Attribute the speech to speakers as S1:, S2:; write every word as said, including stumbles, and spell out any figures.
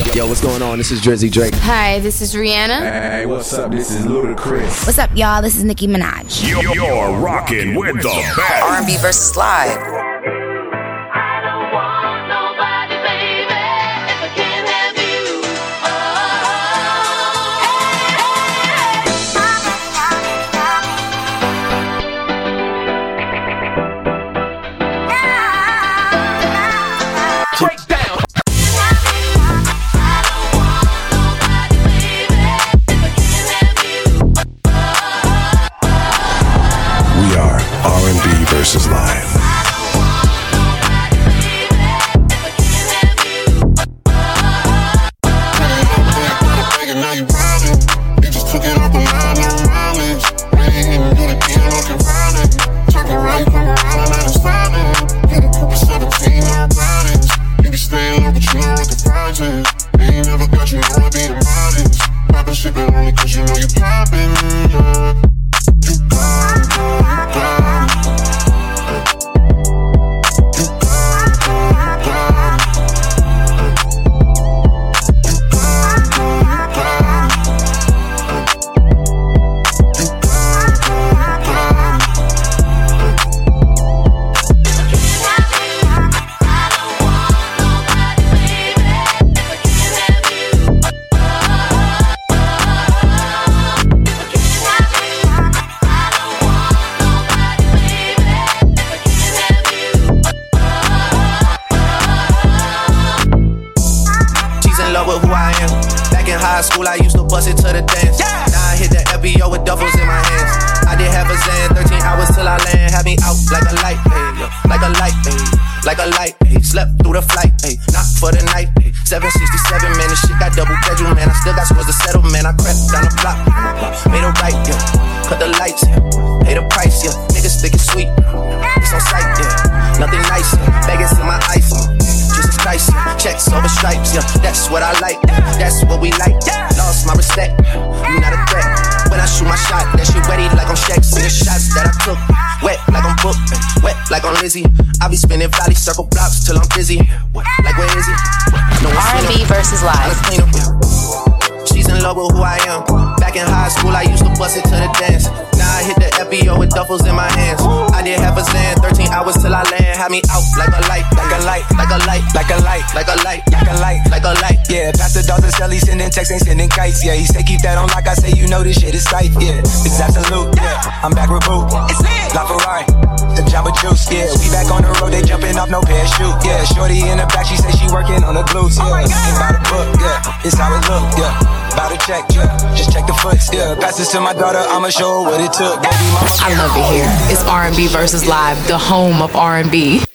S1: Yo, what's going on? This is Drizzy Drake.
S2: Hi, this is Rihanna.
S3: Hey, what's up? This is Ludacris.
S4: What's up, y'all? This is Nicki Minaj.
S5: You're, you're rocking with the best.
S6: R and B versus live.
S5: Versus live.
S7: School, I used to bust it to the dance. Yeah. Now I hit the F B O with duffels in my hands. I did have a Zan, thirteen hours till I land. Had me out like a light, hey, like a light, hey, like a light, hey. Slept through the flight, hey, not for the night, hey. seven sixty-seven, man, this shit got double bedroom, man. I still got scores to settle, man. I crept down the block, made a right, yeah. Cut the lights, yeah. Pay the price, yeah. Niggas think it's sweet, it's on sight, yeah. Nothing nice, yeah. Vegas in my ice, yeah. Jesus Christ, yeah. Checks over stripes, yeah. That's what I like, that's what we like. Lost my respect, you not a threat. When I shoot my shot, that shit wetty like I'm Shaq. See the shots that I took, wet like I'm Book, wet like I'm Lizzie. I be spinning valley circle blocks till I'm dizzy. Like where is he? No
S6: R and B versus live.
S7: She's in love with who I am. Back in high school, I used to bust it to the dance. Now I hit the F B O with duffels in my hands. I did half a Zan, thirteen hours till I land. Had me out like a light, like a light, like a light, like a light, like a light, like a light, like a light.
S8: Yeah, Pastor Dalton Shelly sending texts, ain't sending kites. Yeah, he say keep that on like I say, you know this shit is tight. Yeah, it's absolute. Yeah, I'm back with Boo. It's it. La Ferrari, the Jamba Juice. Yeah, we back on the road, they jumping off no parachute. Yeah, shorty in the back, she say she working on the glutes. Yeah, ain't by the book. Yeah, it's how it look. Yeah. About to check, yeah. Just check the foots, yeah. Pass this to my daughter, I'ma show her what it took. Baby mama.
S2: I love it here. It's R and B versus live, the home of R and B.